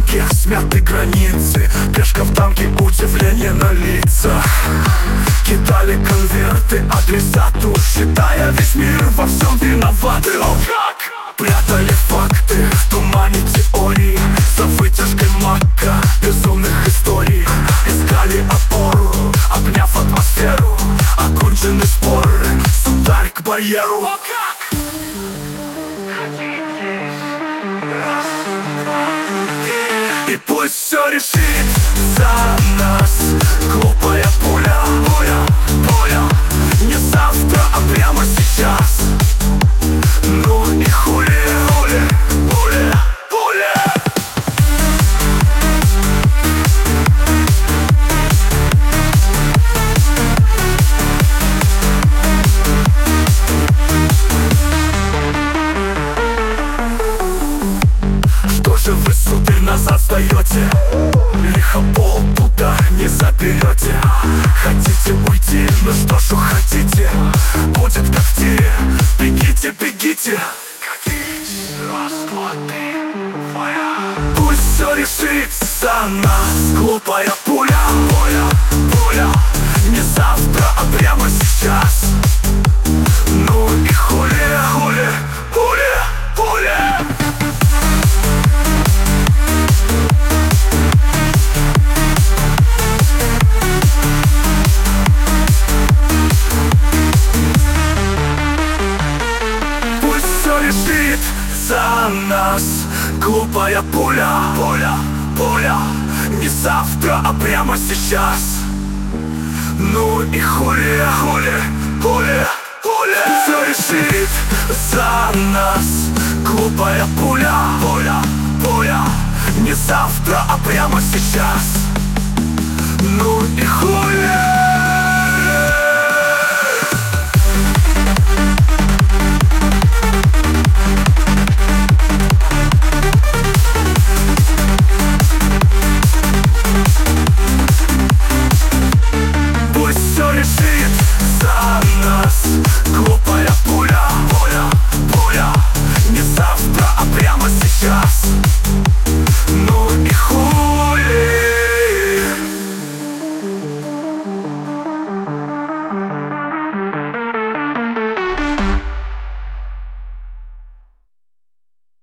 рамки, смяты границы. Пешка в танке, удивление на лицах. Кидали конверты адресату, считая весь мир во всем виноваты. О как! Прятали факты в тумане теорий, за вытяжкой мака безумных историй. Искали опору, обняв атмосферу. Окончены споры, сударь к барьеру. О как! И пусть все решит за нас глупая пуля, пуля, пуля. Не завтра, а прямо сейчас. Ну и хули, хули, хули, хули. Что же вы, сударь, назад сдаете? Лихо пол туда не заберете. Хотите уйти, ну что ж уходите. Будет как в тире, бегите, бегите. Раз, два, три, твоя. Пусть все решит за нас глупая пуля, пуля, пуля. Не завтра, а прямо сейчас. Ну и хули, хули, хули, хули. Решит за нас глупая пуля, пуля, пуля. Не завтра, а прямо сейчас. Ну и хули, хули, хули, хули. Все решит за нас глупая пуля, пуля, пуля. Не завтра, а прямо сейчас.